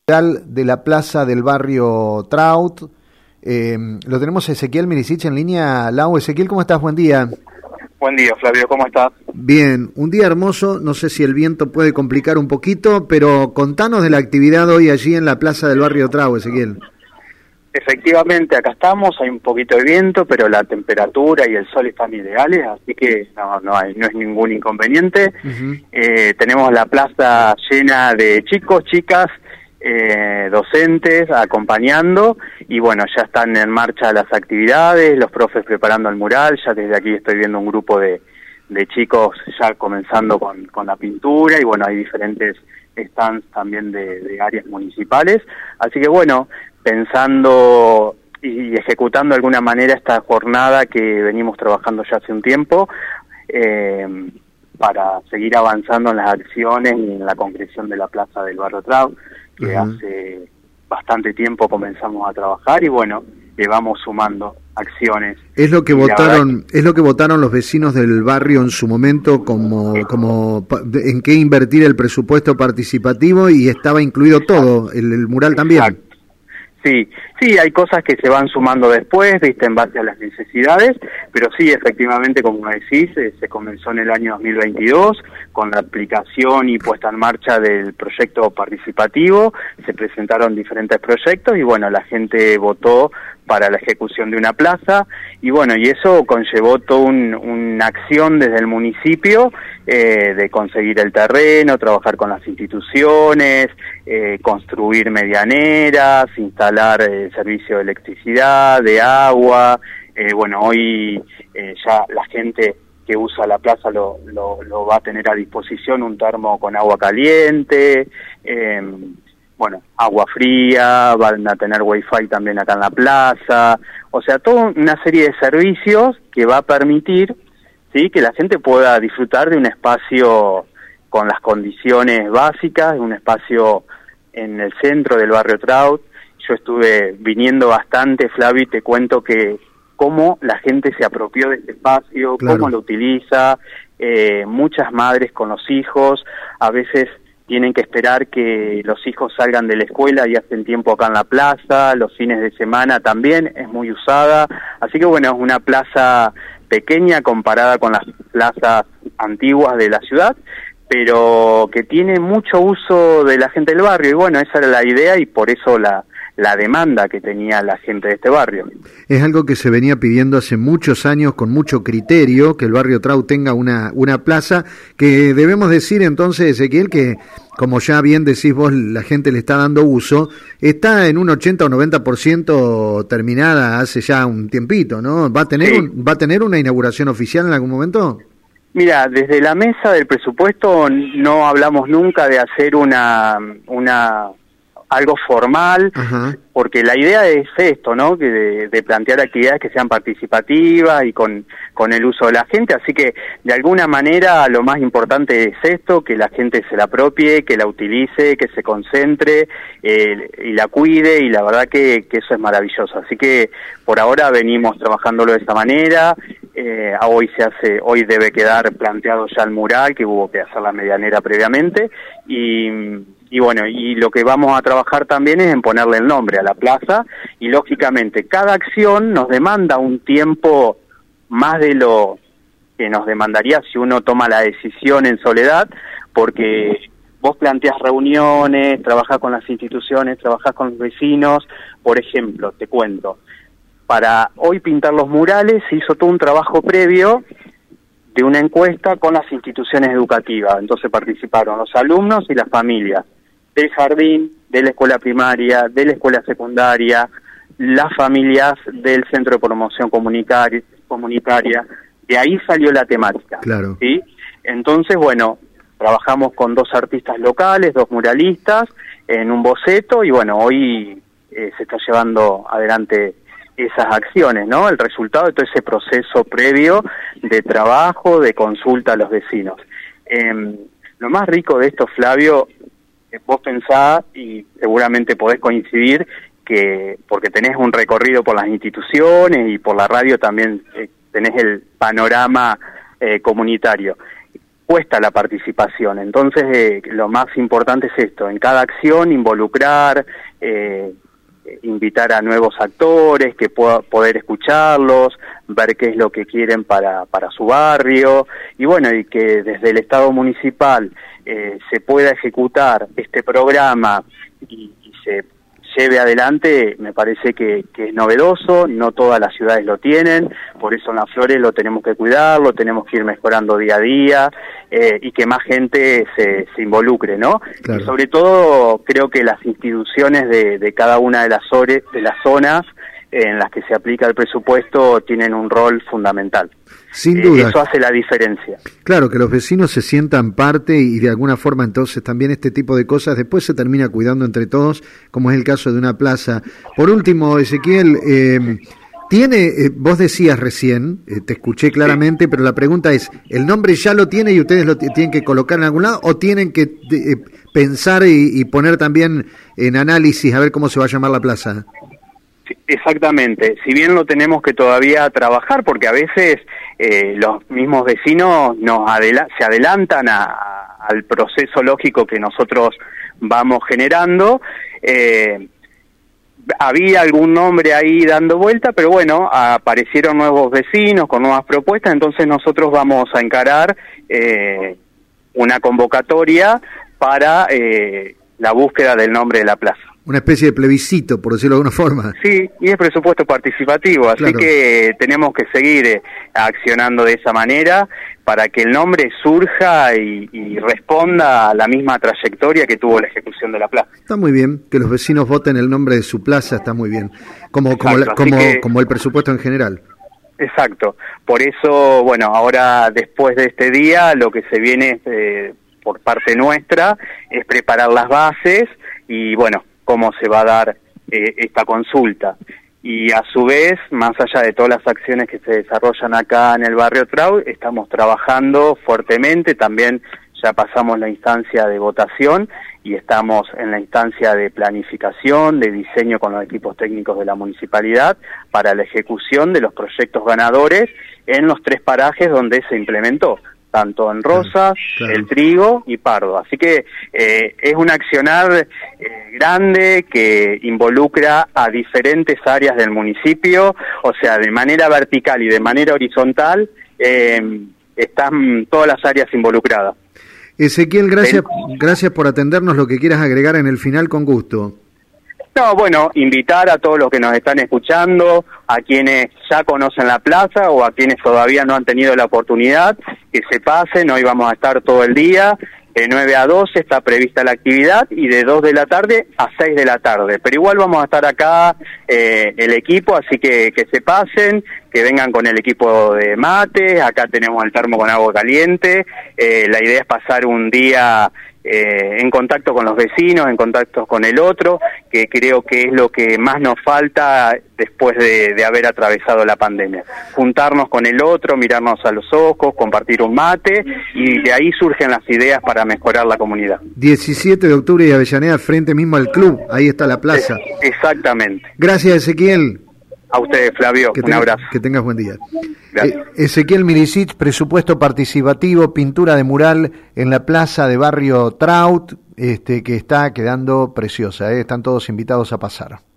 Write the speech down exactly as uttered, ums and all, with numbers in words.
de la plaza del barrio Trout. Eh, lo tenemos a Ezequiel Mirisich en línea. Lau, Ezequiel, ¿cómo estás? Buen día. Buen día, Flavio, ¿cómo estás? Bien, un día hermoso, no sé si el viento puede complicar un poquito, pero contanos de la actividad hoy allí en la plaza del barrio Trout, Ezequiel. Efectivamente, acá estamos, hay un poquito de viento, pero la temperatura y el sol están ideales, así que no, no, hay, no es ningún inconveniente. Uh-huh. Eh, tenemos la plaza llena de chicos, chicas, eh, docentes acompañando, y bueno, ya están en marcha las actividades, los profes preparando el mural. Ya desde aquí estoy viendo un grupo de, de chicos ya comenzando con, con la pintura, y bueno, hay diferentes stands también de, de áreas municipales, así que bueno, pensando y ejecutando de alguna manera esta jornada que venimos trabajando ya hace un tiempo, eh, para seguir avanzando en las acciones y en la concreción de la plaza del barrio Trout, que uh-huh. hace bastante tiempo comenzamos a trabajar, y bueno, le vamos sumando acciones. Es lo que y votaron, que... es lo que votaron los vecinos del barrio en su momento, como, como en qué invertir el presupuesto participativo, y estaba incluido todo, el, el mural también. Exacto. Sí, sí, hay cosas que se van sumando después, viste, en base a las necesidades, pero sí, efectivamente, como decís, eh, se comenzó en el año dos mil veintidós con la aplicación y puesta en marcha del proyecto participativo. Se presentaron diferentes proyectos y bueno, la gente votó para la ejecución de una plaza, y bueno, y eso conllevó toda un, una acción desde el municipio, eh, de conseguir el terreno, trabajar con las instituciones, eh, construir medianeras, instalar eh, servicio de electricidad, de agua. Eh, bueno, hoy eh, ya la gente que usa la plaza lo, lo, lo va a tener a disposición, un termo con agua caliente, eh, bueno, agua fría, van a tener wifi también acá en la plaza, o sea, toda una serie de servicios que va a permitir, sí, que la gente pueda disfrutar de un espacio con las condiciones básicas, un espacio en el centro del barrio Trout. Yo estuve viniendo bastante, Flavio, y te cuento que cómo la gente se apropió de este espacio, claro, cómo lo utiliza, eh, muchas madres con los hijos, a veces tienen que esperar que los hijos salgan de la escuela y hacen tiempo acá en la plaza, los fines de semana también es muy usada, así que bueno, es una plaza pequeña comparada con las plazas antiguas de la ciudad, pero que tiene mucho uso de la gente del barrio, y bueno, esa era la idea y por eso la la demanda que tenía la gente de este barrio. Es algo que se venía pidiendo hace muchos años con mucho criterio, que el barrio Trout tenga una, una plaza, que debemos decir entonces, Ezequiel, que como ya bien decís vos, la gente le está dando uso, está en un ochenta o noventa por ciento terminada hace ya un tiempito, ¿no? ¿Va a tener, sí. un, ¿va a tener una inauguración oficial en algún momento? Mira, desde la mesa del presupuesto no hablamos nunca de hacer una una algo formal, uh-huh. porque la idea es esto, ¿no? Que de, de plantear actividades que sean participativas y con, con el uso de la gente, así que de alguna manera lo más importante es esto, que la gente se la apropie, que la utilice, que se concentre eh, y la cuide, y la verdad que, que eso es maravilloso, así que por ahora venimos trabajándolo de esta manera. Eh, hoy se hace, hoy debe quedar planteado ya el mural, que hubo que hacer la medianera previamente, y, y bueno, y lo que vamos a trabajar también es en ponerle el nombre a la plaza, y lógicamente cada acción nos demanda un tiempo más de lo que nos demandaría si uno toma la decisión en soledad, porque vos planteás reuniones, trabajás con las instituciones, trabajás con los vecinos. Por ejemplo, te cuento, para hoy pintar los murales se hizo todo un trabajo previo de una encuesta con las instituciones educativas. Entonces participaron los alumnos y las familias del jardín, de la escuela primaria, de la escuela secundaria, las familias del Centro de Promoción Comunitaria, comunitaria. De ahí salió la temática. Claro. ¿Sí? Entonces, bueno, trabajamos con dos artistas locales, dos muralistas, en un boceto, y bueno, hoy eh, se está llevando adelante esas acciones, ¿no? El resultado de todo ese proceso previo de trabajo, de consulta a los vecinos. Eh, lo más rico de esto, Flavio, eh, vos pensás, y seguramente podés coincidir, que porque tenés un recorrido por las instituciones y por la radio también eh, tenés el panorama eh, comunitario. dispuesta a la participación. Entonces, eh, lo más importante es esto, en cada acción involucrar, eh, invitar a nuevos actores, que pueda poder escucharlos, ver qué es lo que quieren para, para su barrio, y bueno, y que desde el Estado municipal eh, se pueda ejecutar este programa y, y se lleve adelante, me parece que, que es novedoso, no todas las ciudades lo tienen, por eso en Las Flores lo tenemos que cuidar, lo tenemos que ir mejorando día a día, eh, y que más gente se, se involucre, ¿no? Claro. Y sobre todo creo que las instituciones de, de cada una de las, ore, de las zonas en las que se aplica el presupuesto tienen un rol fundamental. Sin duda. Eh, eso hace la diferencia. Claro, que los vecinos se sientan parte y de alguna forma entonces también este tipo de cosas después se termina cuidando entre todos, como es el caso de una plaza. Por último, Ezequiel, eh, tiene, eh, vos decías recién, eh, te escuché claramente, sí. Pero la pregunta es, ¿el nombre ya lo tiene y ustedes lo t- tienen que colocar en algún lado o tienen que eh, pensar y, y poner también en análisis a ver cómo se va a llamar la plaza? Exactamente, si bien lo tenemos que todavía trabajar, porque a veces eh, los mismos vecinos nos adela- se adelantan a, a, al proceso lógico que nosotros vamos generando, eh, había algún nombre ahí dando vuelta, pero bueno, aparecieron nuevos vecinos con nuevas propuestas, entonces nosotros vamos a encarar eh, una convocatoria para eh, la búsqueda del nombre de la plaza. Una especie de plebiscito, por decirlo de alguna forma. Sí, y es presupuesto participativo, así claro. que tenemos que seguir eh, accionando de esa manera para que el nombre surja y, y responda a la misma trayectoria que tuvo la ejecución de la plaza. Está muy bien, que los vecinos voten el nombre de su plaza, está muy bien, como, como, la, como, que, como el presupuesto en general. Exacto, por eso, bueno, ahora después de este día lo que se viene eh, por parte nuestra es preparar las bases y bueno, cómo se va a dar eh, esta consulta. Y a su vez, más allá de todas las acciones que se desarrollan acá en el barrio Trau, estamos trabajando fuertemente, también ya pasamos la instancia de votación y estamos en la instancia de planificación, de diseño con los equipos técnicos de la municipalidad para la ejecución de los proyectos ganadores en los tres parajes donde se implementó, tanto en Rosas, claro. El Trigo y Pardo. Así que eh, es un accionar eh, grande que involucra a diferentes áreas del municipio, o sea, de manera vertical y de manera horizontal, eh, están todas las áreas involucradas. Ezequiel, gracias, gracias por atendernos. Lo que quieras agregar en el final, con gusto. No, bueno, invitar a todos los que nos están escuchando, a quienes ya conocen la plaza o a quienes todavía no han tenido la oportunidad, que se pasen. Hoy vamos a estar todo el día, de nueve a doce está prevista la actividad y de dos de la tarde a seis de la tarde. Pero igual vamos a estar acá eh, el equipo, así que que se pasen, que vengan con el equipo de mate, acá tenemos el termo con agua caliente. Eh, la idea es pasar un día Eh, en contacto con los vecinos, en contacto con el otro, que creo que es lo que más nos falta después de, de haber atravesado la pandemia. Juntarnos con el otro, mirarnos a los ojos, compartir un mate, y de ahí surgen las ideas para mejorar la comunidad. diecisiete de octubre y Avellaneda, frente mismo al club, ahí está la plaza. Es, exactamente. Gracias, Ezequiel. A ustedes, Flavio, que un tenga, abrazo. Que tengas buen día. Gracias. Eh, Ezequiel Milicic, presupuesto participativo, pintura de mural en la plaza de barrio Traut, este, que está quedando preciosa, ¿eh? Están todos invitados a pasar.